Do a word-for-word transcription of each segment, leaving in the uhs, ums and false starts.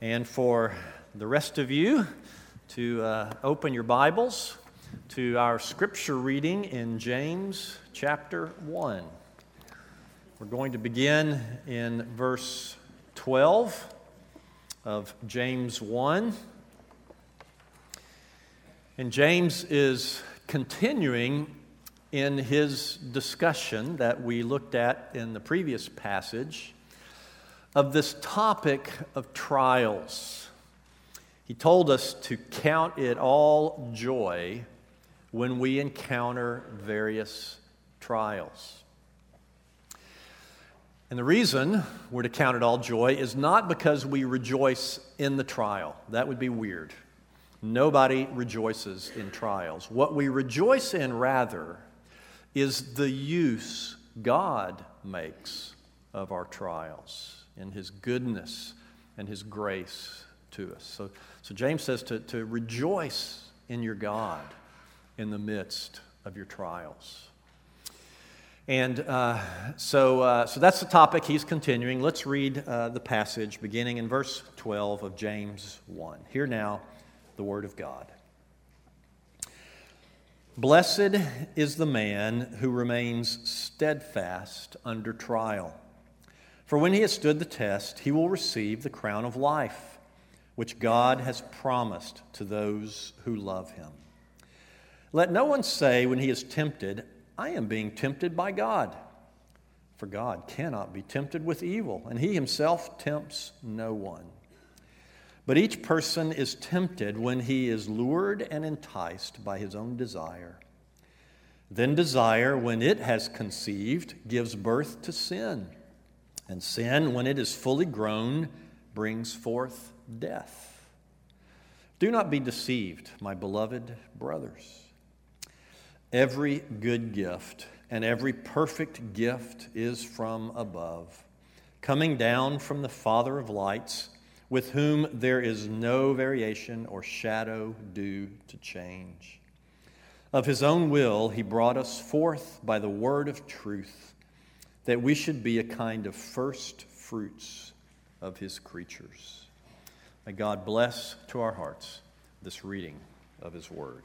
And for the rest of you to uh, open your Bibles to our scripture reading in James chapter one. We're going to begin in verse twelve of James one. And James is continuing in his discussion that we looked at in the previous passage of this topic of trials. He told us to count it all joy when we encounter various trials. And the reason we're to count it all joy is not because we rejoice in the trial. That would be weird. Nobody rejoices in trials. What we rejoice in, rather, is the use God makes of our trials in His goodness and His grace to us. So, so James says to, to rejoice in your God in the midst of your trials. And uh, so, uh, so that's the topic he's continuing. Let's read uh, the passage beginning in verse twelve of James one. Hear now the word of God. Blessed is the man who remains steadfast under trial. For when he has stood the test, he will receive the crown of life, which God has promised to those who love him. Let no one say when he is tempted, I am being tempted by God. For God cannot be tempted with evil, and he himself tempts no one. But each person is tempted when he is lured and enticed by his own desire. Then desire, when it has conceived, gives birth to sin. And sin, when it is fully grown, brings forth death. Do not be deceived, my beloved brothers. Every good gift and every perfect gift is from above, coming down from the Father of lights, with whom there is no variation or shadow due to change. Of his own will he brought us forth by the word of truth, that we should be a kind of first fruits of his creatures. May God bless to our hearts this reading of his word.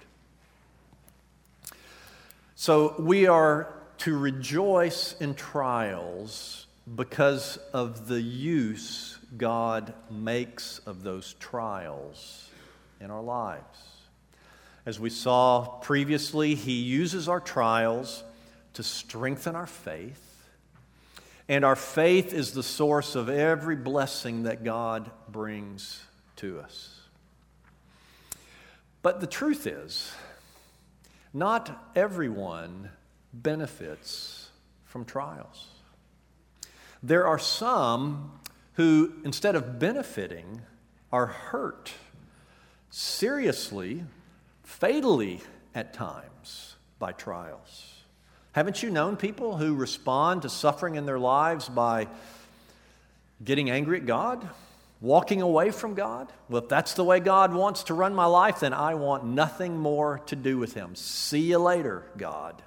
So we are to rejoice in trials because of the use God makes of those trials in our lives. As we saw previously, he uses our trials to strengthen our faith. And our faith is the source of every blessing that God brings to us. But the truth is, not everyone benefits from trials. There are some who, instead of benefiting, are hurt seriously, fatally at times by trials. Haven't you known people who respond to suffering in their lives by getting angry at God, walking away from God? Well, if that's the way God wants to run my life, then I want nothing more to do with him. See you later, God.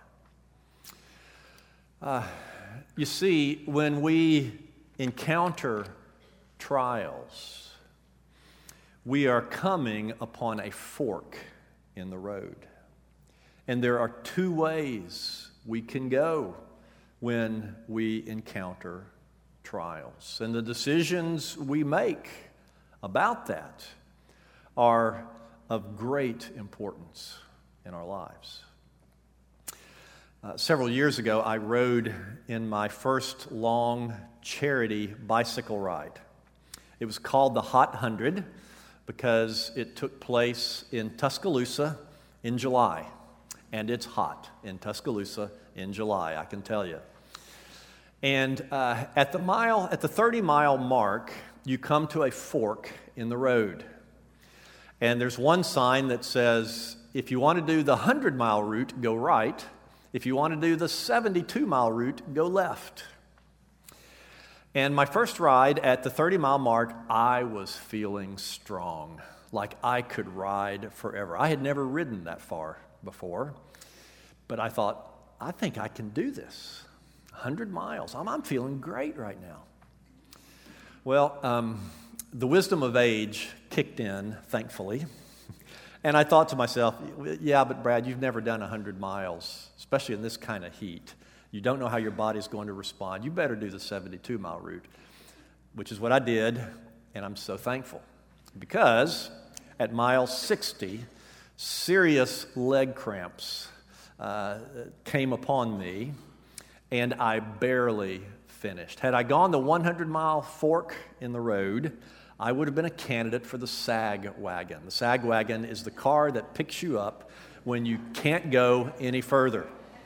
Uh, you see, when we encounter trials, we are coming upon a fork in the road. And there are two ways we can go when we encounter trials. And the decisions we make about that are of great importance in our lives. Uh, several years ago, I rode in my first long charity bicycle ride. It was called the Hot Hundred because it took place in Tuscaloosa in July. And it's hot in Tuscaloosa in July, I can tell you. And uh, at the mile, at the thirty-mile mark, you come to a fork in the road. And there's one sign that says, if you want to do the hundred-mile route, go right. If you want to do the seventy-two-mile route, go left. And my first ride at the thirty-mile mark, I was feeling strong, like I could ride forever. I had never ridden that far before, but I thought, I think I can do this. one hundred miles. I'm, I'm feeling great right now. Well, um, the wisdom of age kicked in, thankfully. And I thought to myself, yeah, but Brad, you've never done one hundred miles, especially in this kind of heat. You don't know how your body's going to respond. You better do the seventy-two mile route, which is what I did, and I'm so thankful. Because at mile sixty, serious leg cramps uh, came upon me, and I barely finished. Had I gone the one hundred mile fork in the road, I would have been a candidate for the sag wagon. The sag wagon is the car that picks you up when you can't go any further.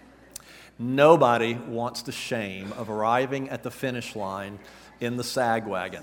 Nobody wants the shame of arriving at the finish line in the sag wagon.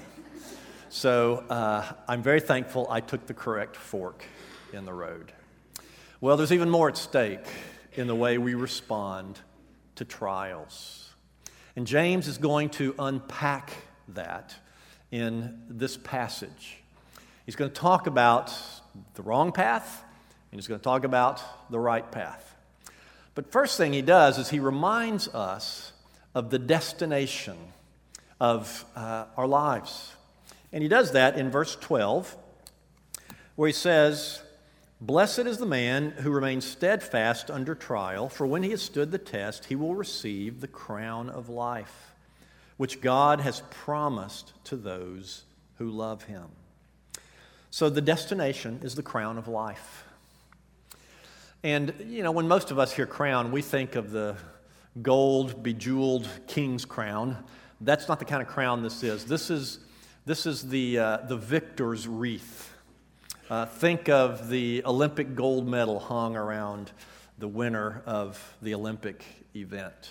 So uh, I'm very thankful I took the correct fork in the road. Well, there's even more at stake in the way we respond to trials. And James is going to unpack that in this passage. He's going to talk about the wrong path, and he's going to talk about the right path. But first thing he does is he reminds us of the destination of uh, our lives. And he does that in verse twelve, where he says, "Blessed is the man who remains steadfast under trial, for when he has stood the test, he will receive the crown of life, which God has promised to those who love him." So the destination is the crown of life. And, you know, when most of us hear crown, we think of the gold, bejeweled king's crown. That's not the kind of crown this is. This is, this is the, uh, the victor's wreath. Uh, think of the Olympic gold medal hung around the winner of the Olympic event.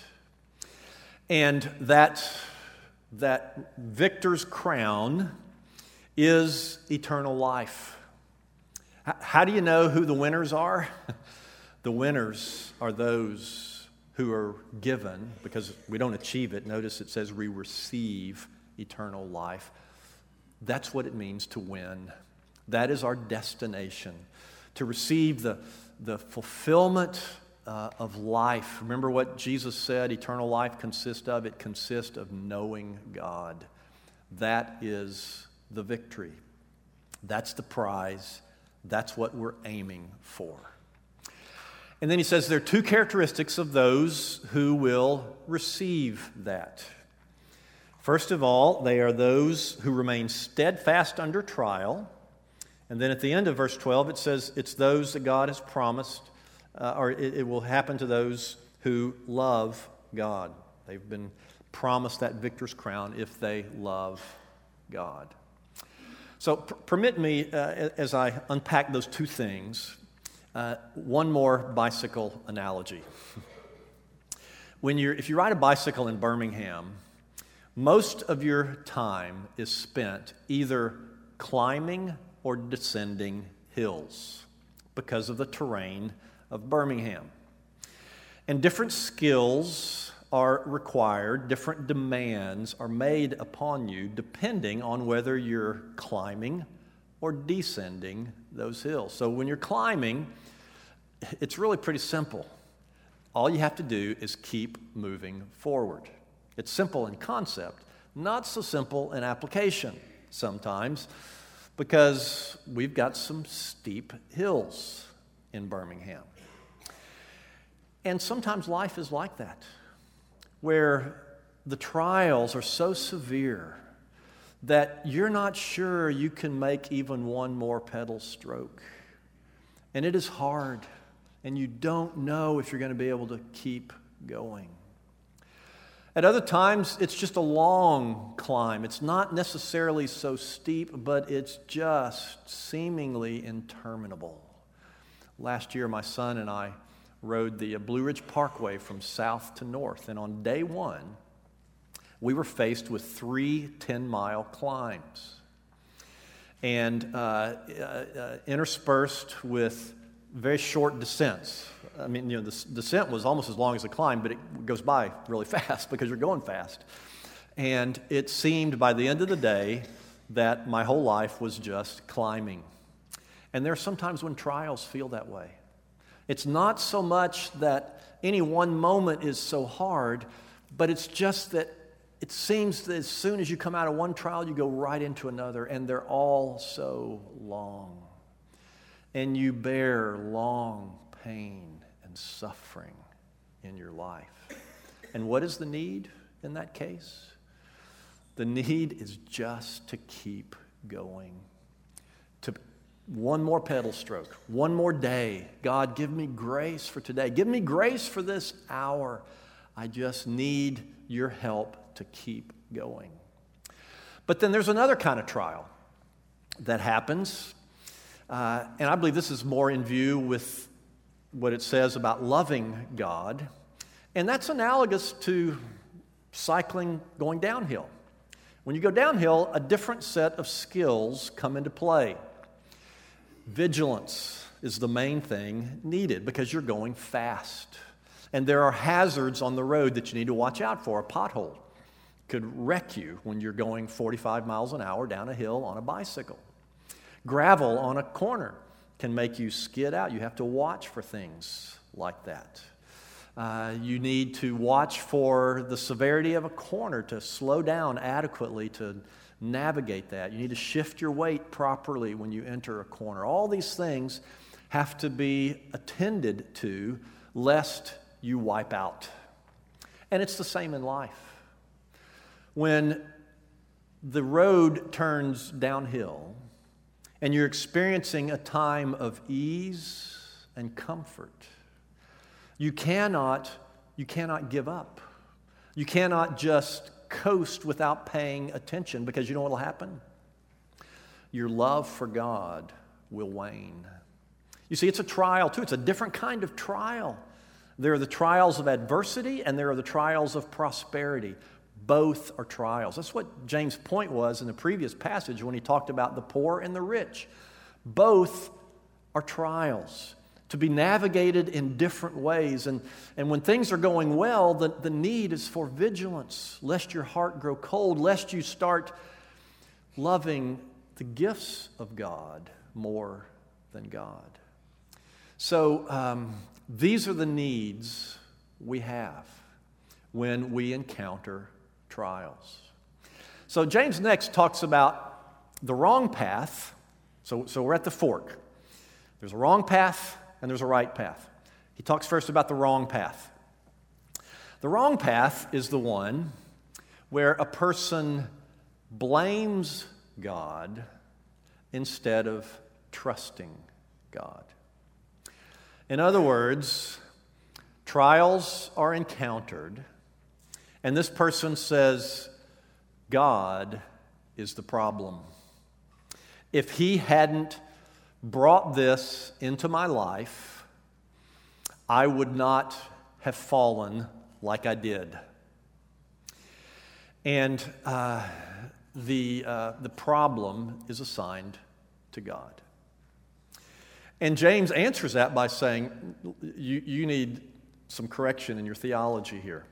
And that, that victor's crown is eternal life. H- how do you know who the winners are? The winners are those who are given, because we don't achieve it. Notice it says we receive eternal life. That's what it means to win. That is our destination, to receive the, the fulfillment uh, of life. Remember what Jesus said eternal life consists of? It consists of knowing God. That is the victory. That's the prize. That's what we're aiming for. And then he says there are two characteristics of those who will receive that. First of all, they are those who remain steadfast under trial. And then at the end of verse twelve, it says it's those that God has promised, uh, or it, it will happen to those who love God. They've been promised that victor's crown if they love God. So pr- permit me, uh, as I unpack those two things, uh, one more bicycle analogy. When you're, if you ride a bicycle in Birmingham, most of your time is spent either climbing or descending hills because of the terrain of Birmingham. And different skills are required, different demands are made upon you depending on whether you're climbing or descending those hills. So when you're climbing, it's really pretty simple. All you have to do is keep moving forward. It's simple in concept, not so simple in application sometimes, because we've got some steep hills in Birmingham. And sometimes life is like that, where the trials are so severe that you're not sure you can make even one more pedal stroke. And it is hard, and you don't know if you're going to be able to keep going. At other times, it's just a long climb. It's not necessarily so steep, but it's just seemingly interminable. Last year, my son and I rode the Blue Ridge Parkway from south to north, and on day one, we were faced with three ten-mile climbs, and uh, uh, interspersed with very short descents. I mean, you know, the descent was almost as long as the climb, but it goes by really fast because you're going fast. And it seemed by the end of the day that my whole life was just climbing. And there are sometimes when trials feel that way. It's not so much that any one moment is so hard, but it's just that it seems that as soon as you come out of one trial, you go right into another, and they're all so long. And you bear long pain and suffering in your life. And what is the need in that case? The need is just to keep going. To one more pedal stroke, one more day. God, give me grace for today. Give me grace for this hour. I just need your help to keep going. But then there's another kind of trial that happens, uh, and I believe this is more in view with what it says about loving God, and that's analogous to cycling going downhill. When you go downhill, a different set of skills come into play. Vigilance is the main thing needed because you're going fast. And there are hazards on the road that you need to watch out for. A pothole could wreck you when you're going forty-five miles an hour down a hill on a bicycle. Gravel on a corner can make you skid out. You have to watch for things like that. Uh, you need to watch for the severity of a corner to slow down adequately to navigate that. You need to shift your weight properly when you enter a corner. All these things have to be attended to lest you wipe out. And it's the same in life. When the road turns downhill and you're experiencing a time of ease and comfort, you cannot, you cannot give up. You cannot just coast without paying attention, because you know what will happen? Your love for God will wane. You see, it's a trial too. It's a different kind of trial. There are the trials of adversity and there are the trials of prosperity. Both are trials. That's what James' point was in the previous passage when he talked about the poor and the rich. Both are trials to be navigated in different ways. And, and when things are going well, the, the need is for vigilance, lest your heart grow cold, lest you start loving the gifts of God more than God. So um, these are the needs we have when we encounter trials. So James next talks about the wrong path. So, so we're at the fork. There's a wrong path and there's a right path. He talks first about the wrong path. The wrong path is the one where a person blames God instead of trusting God. In other words, trials are encountered, and this person says, God is the problem. If he hadn't brought this into my life, I would not have fallen like I did. And uh, the, uh, the problem is assigned to God. And James answers that by saying, you, you need some correction in your theology here.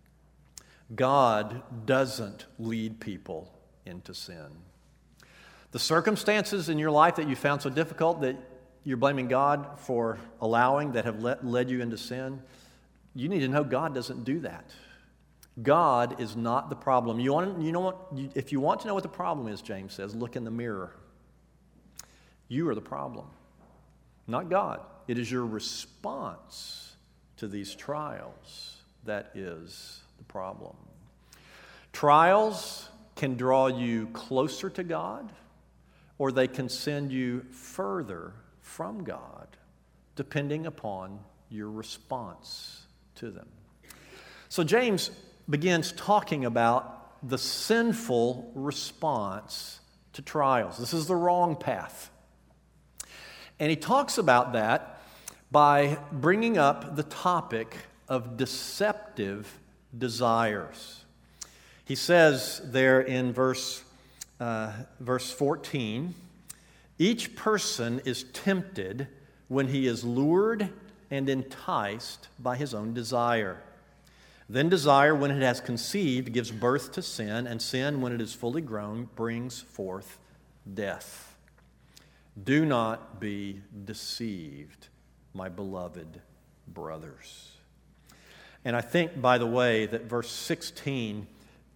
God doesn't lead people into sin. The circumstances in your life that you found so difficult that you're blaming God for allowing, that have let, led you into sin, you need to know God doesn't do that. God is not the problem. You want, you know what? You, if you want to know what the problem is, James says, look in the mirror. You are the problem, not God. It is your response to these trials that is the problem. Trials can draw you closer to God, or they can send you further from God, depending upon your response to them. So James begins talking about the sinful response to trials. This is the wrong path. And he talks about that by bringing up the topic of deceptive desires. He says there in verse, uh, verse fourteen, each person is tempted when he is lured and enticed by his own desire. Then desire, when it has conceived, gives birth to sin, and sin, when it is fully grown, brings forth death. Do not be deceived, my beloved brothers. And I think, by the way, that verse sixteen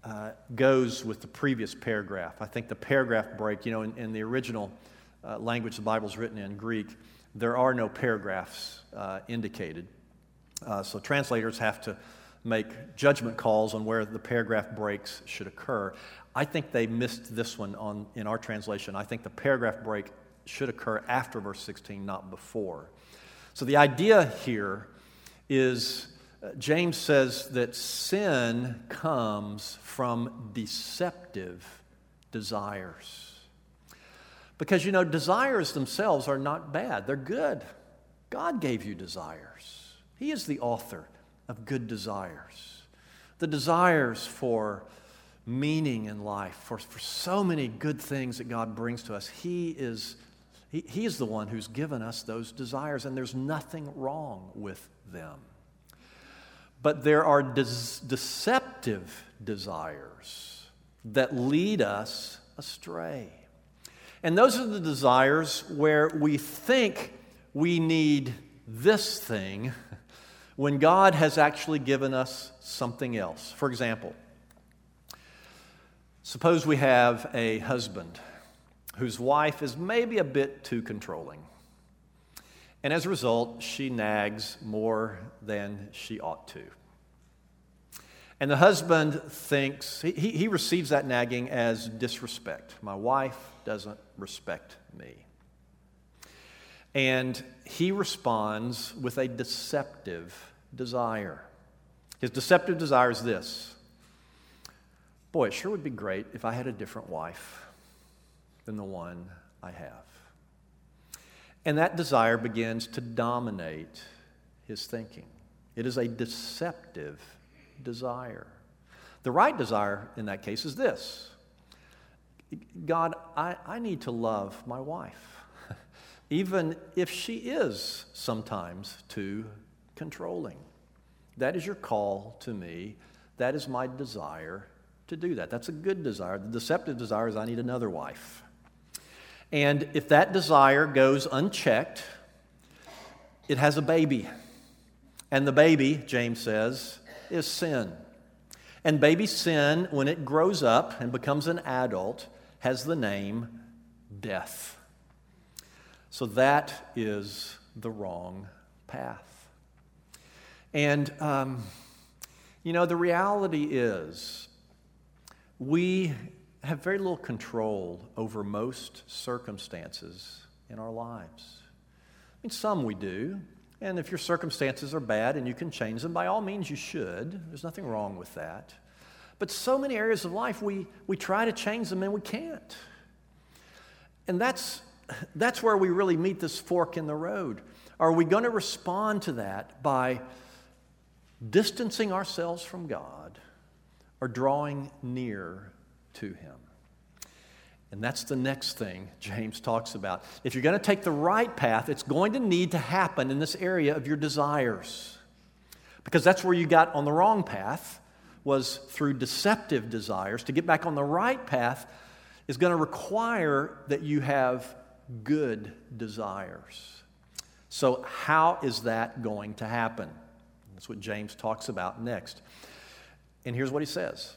uh, goes with the previous paragraph. I think the paragraph break, you know, in, in the original uh, language the Bible's written in, Greek, there are no paragraphs uh, indicated. Uh, so translators have to make judgment calls on where the paragraph breaks should occur. I think they missed this one on in our translation. I think the paragraph break should occur after verse sixteen, not before. So the idea here is uh, James says that sin comes from deceptive desires. Because, you know, desires themselves are not bad. They're good. God gave you desires. He is the author of good desires. The desires for meaning in life, for, for so many good things that God brings to us. He is, he, he is the one who's given us those desires, and there's nothing wrong with them. But there are des- deceptive desires that lead us astray. And those are the desires where we think we need this thing when God has actually given us something else. For example, suppose we have a husband whose wife is maybe a bit too controlling. And as a result, she nags more than she ought to. And the husband thinks, he, he receives that nagging as disrespect. My wife doesn't respect me. And he responds with a deceptive desire. His deceptive desire is this: boy, it sure would be great if I had a different wife than the one I have. And that desire begins to dominate his thinking. It is a deceptive desire. The right desire in that case is this: God, I, I need to love my wife, even if she is sometimes too controlling. That is your call to me. That is my desire to do that. That's a good desire. The deceptive desire is I need another wife. And if that desire goes unchecked, it has a baby. And the baby, James says, is sin. And baby sin, when it grows up and becomes an adult, has the name death. So that is the wrong path. And, um, you know, the reality is we have very little control over most circumstances in our lives. I mean, some we do. And if your circumstances are bad and you can change them, by all means you should. There's nothing wrong with that. But so many areas of life, we, we try to change them and we can't. And that's, that's where we really meet this fork in the road. Are we going to respond to that by distancing ourselves from God or drawing near to Him? And that's the next thing James talks about. If you're going to take the right path, it's going to need to happen in this area of your desires. Because that's where you got on the wrong path, was through deceptive desires. To get back on the right path is going to require that you have good desires. So how is that going to happen? That's what James talks about next. And here's what he says.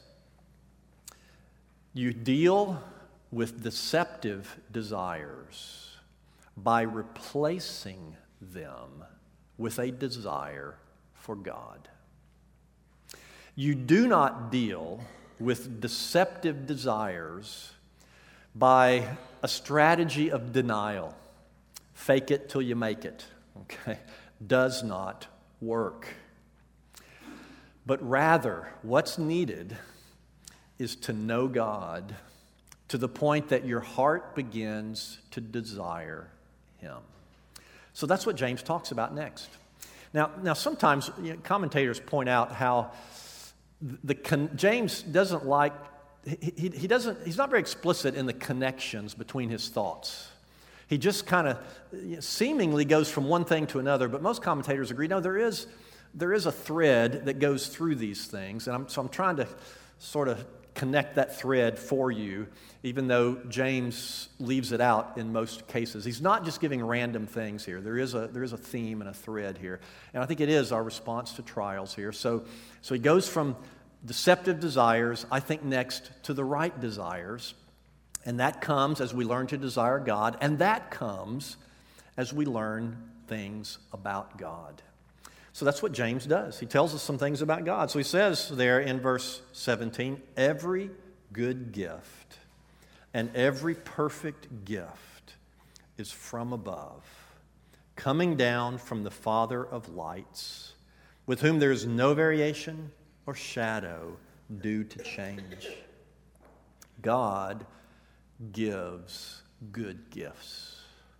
You deal with deceptive desires by replacing them with a desire for God. You do not deal with deceptive desires by a strategy of denial. Fake it till you make it. Okay? Does not work. But rather, what's needed is to know God to the point that your heart begins to desire Him. So that's what James talks about next. Now, now sometimes you know, commentators point out how the con- James doesn't like, he, he, he doesn't, he's not very explicit in the connections between his thoughts. He just kind of you know, seemingly goes from one thing to another, but most commentators agree, no, there is, there is a thread that goes through these things, and I'm, so I'm trying to sort of connect that thread for you, even though James leaves it out in most cases. He's not just giving random things here. There is a there is a theme and a thread here. And I think it is our response to trials here. So, so he goes from deceptive desires, I think, next to the right desires. And that comes as we learn to desire God, and that comes as we learn things about God. So that's what James does. He tells us some things about God. So he says there in verse seventeen, every good gift and every perfect gift is from above, coming down from the Father of lights, with whom there is no variation or shadow due to change. God gives good gifts.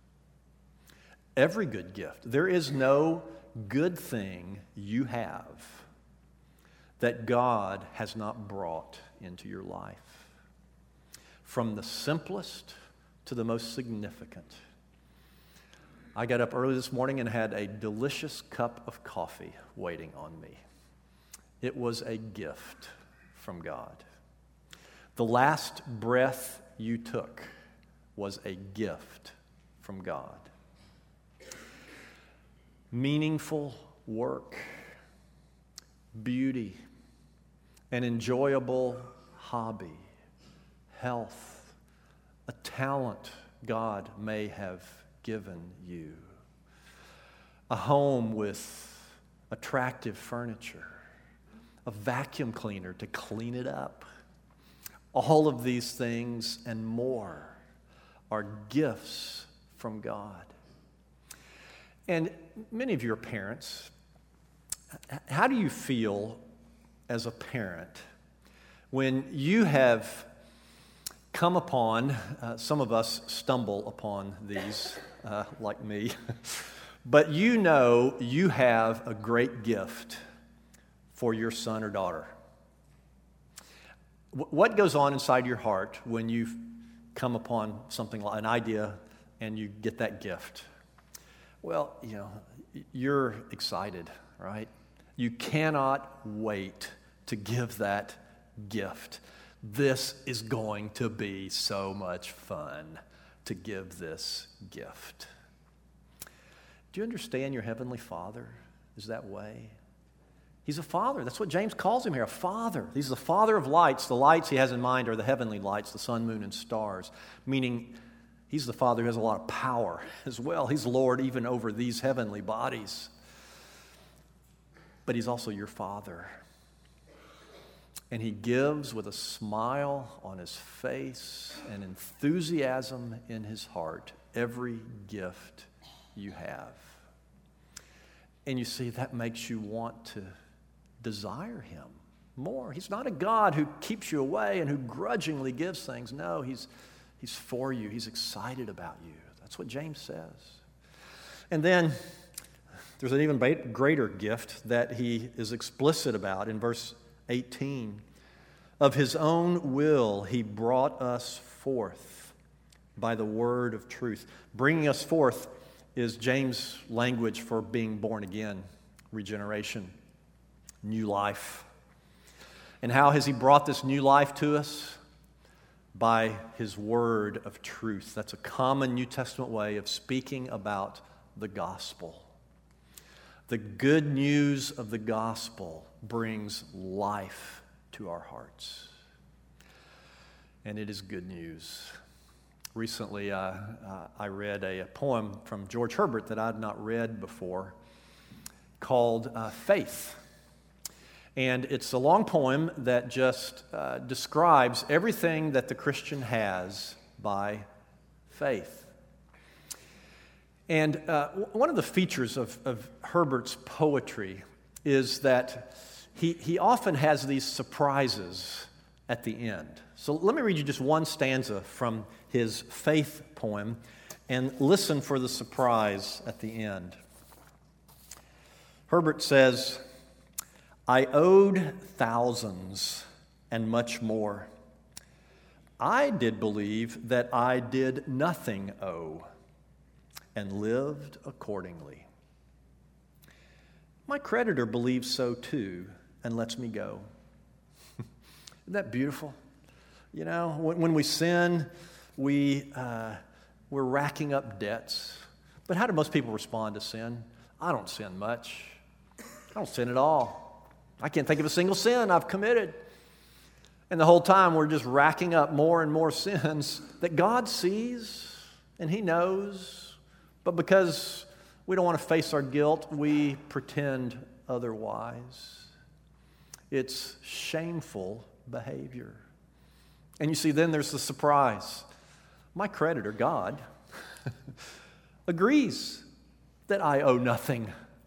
Every good gift. There is no good thing you have that God has not brought into your life. From the simplest to the most significant. I got up early this morning and had a delicious cup of coffee waiting on me. It was a gift from God. The last breath you took was a gift from God. Meaningful work, beauty, an enjoyable hobby, health, a talent God may have given you, a home with attractive furniture, a vacuum cleaner to clean it up. All of these things and more are gifts from God. And many of you are parents. How do you feel as a parent when you have come upon, uh, some of us stumble upon these, uh, like me, but you know you have a great gift for your son or daughter? W- what goes on inside your heart when you've come upon something like an idea and you get that gift? Well, you know, you're excited, right? You cannot wait to give that gift. This is going to be so much fun to give this gift. Do you understand your Heavenly Father is that way? He's a father. That's what James calls him here, a father. He's the Father of lights. The lights he has in mind are the heavenly lights, the sun, moon, and stars, meaning he's the Father who has a lot of power as well. He's Lord even over these heavenly bodies. But he's also your Father. And he gives with a smile on his face and enthusiasm in his heart every gift you have. And you see, that makes you want to desire him more. He's not a God who keeps you away and who grudgingly gives things. No, he's He's for you. He's excited about you. That's what James says. And then there's an even greater gift that he is explicit about in verse eighteen. Of his own will he brought us forth by the word of truth. Bringing us forth is James' language for being born again, regeneration, new life. And how has he brought this new life to us? By his word of truth. That's a common New Testament way of speaking about the gospel. The good news of the gospel brings life to our hearts. And it is good news. Recently, uh, uh, I read a, a poem from George Herbert that I had not read before called uh, Faith. And it's a long poem that just uh, describes everything that the Christian has by faith. And uh, one of the features of, of Herbert's poetry is that he, he often has these surprises at the end. So let me read you just one stanza from his Faith poem and listen for the surprise at the end. Herbert says, I owed thousands and much more. I did believe that I did nothing owe and lived accordingly. My creditor believes so too and lets me go. Isn't that beautiful? You know, when, when we sin, we, uh, we're racking up debts. But how do most people respond to sin? I don't sin much. I don't sin at all. I can't think of a single sin I've committed. And the whole time we're just racking up more and more sins that God sees and He knows. But because we don't want to face our guilt, we pretend otherwise. It's shameful behavior. And you see, then there's the surprise. My creditor, God, agrees that I owe nothing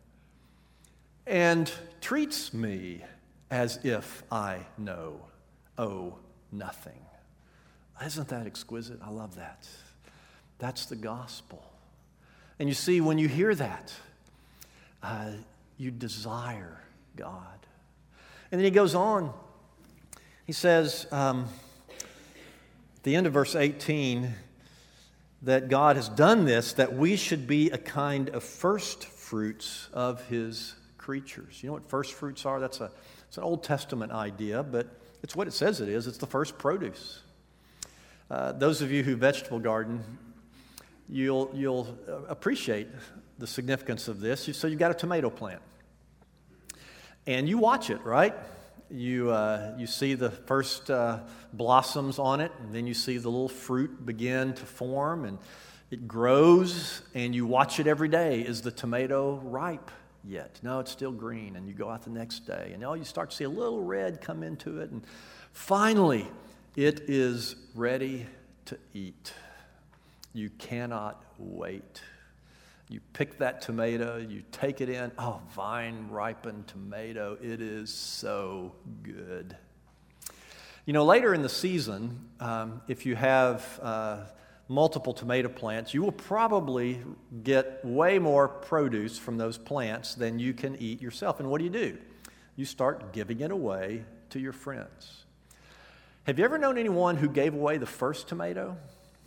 and treats me as if I know, owe nothing. Isn't that exquisite? I love that. That's the gospel. And you see, when you hear that, uh, you desire God. And then he goes on. He says, um, at the end of verse eighteen, that God has done this, that we should be a kind of first fruits of His creatures. You know what first fruits are? That's a, it's an Old Testament idea, but it's what it says it is. It's the first produce. Uh, those of you who vegetable garden, you'll, you'll appreciate the significance of this. So you've got a tomato plant. And you watch it, right? You, uh, you see the first uh, blossoms on it, and then you see the little fruit begin to form, and it grows, and you watch it every day. Is the tomato ripe yet? No, it's still green, and you go out the next day, and oh, you start to see a little red come into it, and finally, it is ready to eat. You cannot wait. You pick that tomato, you take it in. Oh, vine-ripened tomato. It is so good. You know, later in the season, um, if you have uh, multiple tomato plants, you will probably get way more produce from those plants than you can eat yourself. And what do you do? You start giving it away to your friends. Have you ever known anyone who gave away the first tomato?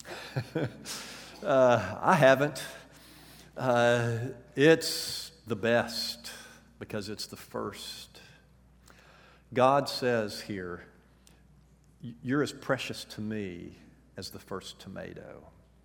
uh, I haven't. Uh, it's the best because it's the first. God says here, you're as precious to me as the first tomato.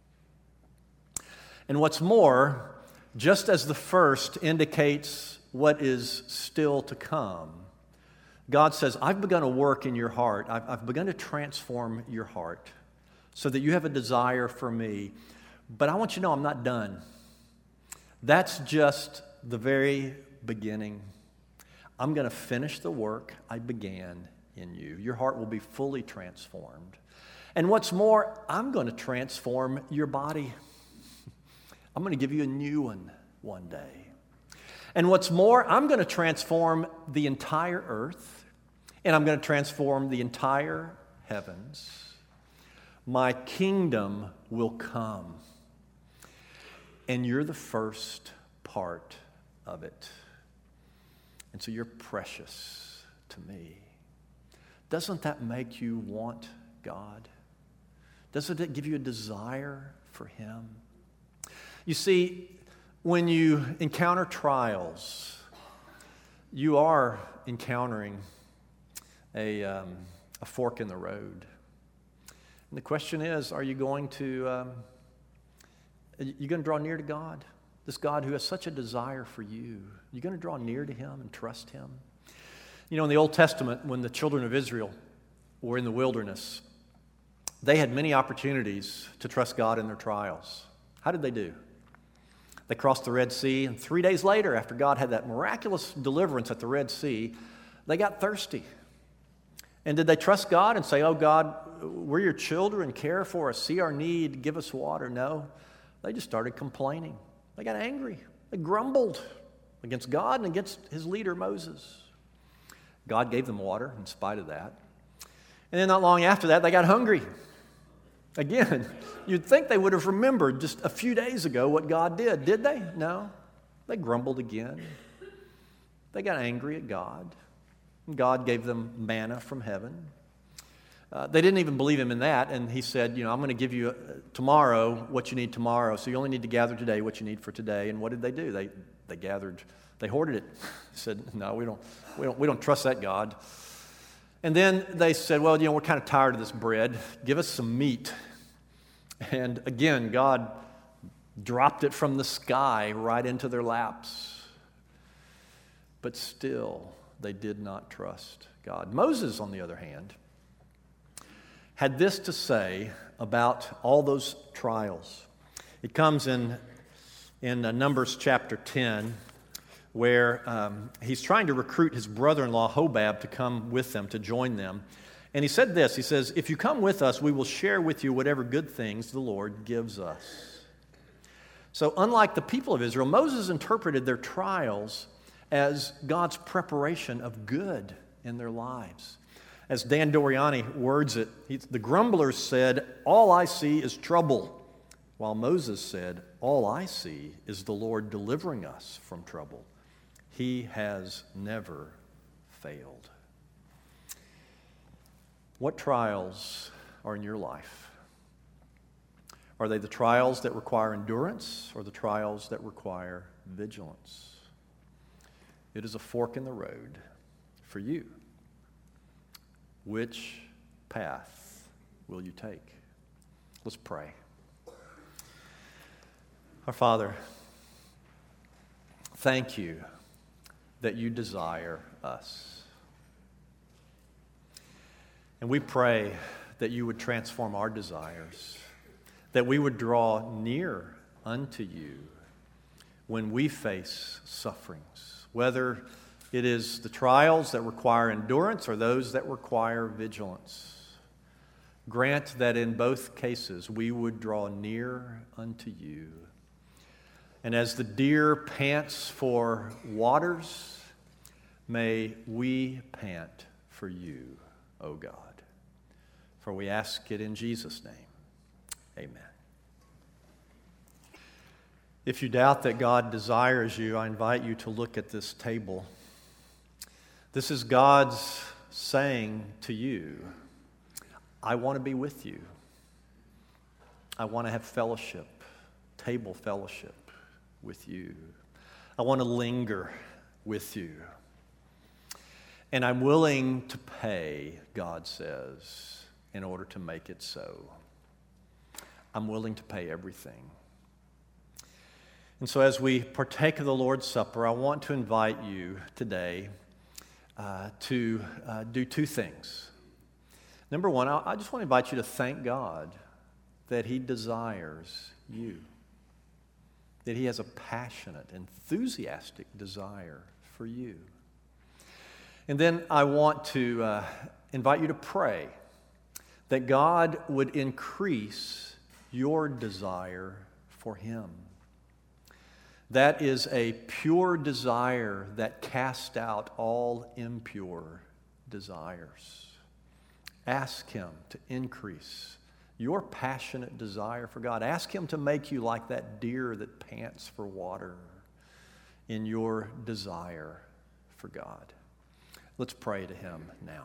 And what's more, just as the first indicates what is still to come, God says, I've begun a work in your heart. I've, I've begun to transform your heart so that you have a desire for me. But I want you to know I'm not done. That's just the very beginning. I'm going to finish the work I began in you. Your heart will be fully transformed. And what's more, I'm going to transform your body. I'm going to give you a new one one day. And what's more, I'm going to transform the entire earth, and I'm going to transform the entire heavens. My kingdom will come. And you're the first part of it. And so you're precious to me. Doesn't that make you want God? Doesn't it give you a desire for Him? You see, when you encounter trials, you are encountering a, um, a fork in the road. And the question is, are you going to... Um, You're going to draw near to God, this God who has such a desire for you. You're going to draw near to Him and trust Him. You know, in the Old Testament, when the children of Israel were in the wilderness, they had many opportunities to trust God in their trials. How did they do? They crossed the Red Sea, and three days later, after God had that miraculous deliverance at the Red Sea, they got thirsty. And did they trust God and say, oh, God, we're your children, care for us, see our need, give us water? No. They just started complaining. They got angry. They grumbled against God and against His leader, Moses. God gave them water in spite of that. And then not long after that, they got hungry. Again, you'd think they would have remembered just a few days ago what God did. Did they? No. They grumbled again. They got angry at God. And God gave them manna from heaven. Uh, they didn't even believe Him in that, and He said, you know, I'm going to give you uh, tomorrow what you need tomorrow, so you only need to gather today what you need for today. And what did they do? They they gathered, they hoarded it. Said, no, we don't, we don't, we don't trust that God. And then they said, well, you know, we're kind of tired of this bread. Give us some meat. And again, God dropped it from the sky right into their laps. But still, they did not trust God. Moses, on the other hand, had this to say about all those trials. It comes in, in uh, Numbers chapter ten, where um, he's trying to recruit his brother-in-law Hobab to come with them, to join them. And he said this, he says, "If you come with us, we will share with you whatever good things the Lord gives us." So unlike the people of Israel, Moses interpreted their trials as God's preparation of good in their lives. As Dan Doriani words it, he, the grumblers said, "All I see is trouble," while Moses said, "All I see is the Lord delivering us from trouble. He has never failed." What trials are in your life? Are they the trials that require endurance or the trials that require vigilance? It is a fork in the road for you. Which path will you take? Let's pray. Our Father, thank you that you desire us. And we pray that you would transform our desires, that we would draw near unto you when we face sufferings, whether it is the trials that require endurance or those that require vigilance. Grant that in both cases we would draw near unto you. And as the deer pants for waters, may we pant for you, O God. For we ask it in Jesus' name. Amen. If you doubt that God desires you, I invite you to look at this table. This is God's saying to you, I want to be with you. I want to have fellowship, table fellowship with you. I want to linger with you. And I'm willing to pay, God says, in order to make it so. I'm willing to pay everything. And so as we partake of the Lord's Supper, I want to invite you today uh, to uh, do two things. Number one, I, I just want to invite you to thank God that He desires you, that He has a passionate, enthusiastic desire for you. And then I want to uh, invite you to pray that God would increase your desire for Him. That is a pure desire that casts out all impure desires. Ask Him to increase your passionate desire for God. Ask Him to make you like that deer that pants for water in your desire for God. Let's pray to Him now.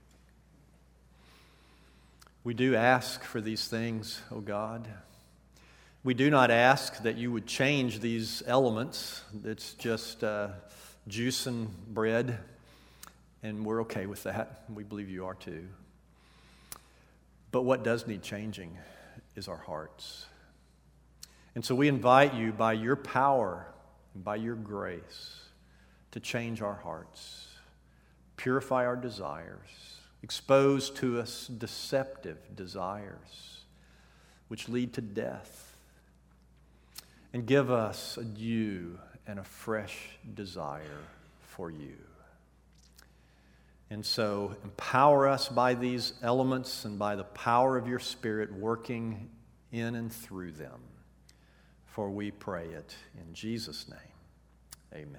We do ask for these things, O God. We do not ask that you would change these elements. It's just uh, juice and bread, and we're okay with that. We believe you are too. But what does need changing is our hearts. And so we invite you by your power and by your grace to change our hearts, purify our desires, expose to us deceptive desires which lead to death, and give us a new and a fresh desire for you. And so empower us by these elements and by the power of your Spirit working in and through them. For we pray it in Jesus' name. Amen.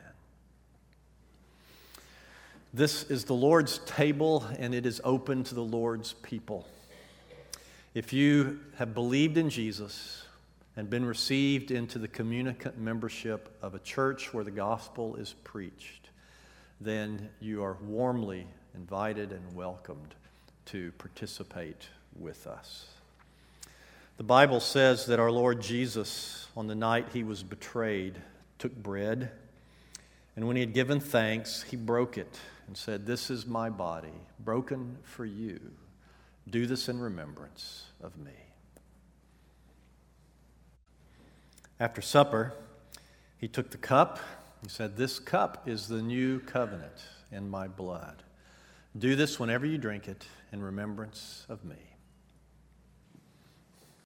This is the Lord's table, and it is open to the Lord's people. If you have believed in Jesus and been received into the communicant membership of a church where the gospel is preached, then you are warmly invited and welcomed to participate with us. The Bible says that our Lord Jesus, on the night He was betrayed, took bread, and when He had given thanks, He broke it and said, "This is my body, broken for you. Do this in remembrance of me." After supper, He took the cup. He said, "This cup is the new covenant in my blood. Do this whenever you drink it in remembrance of me.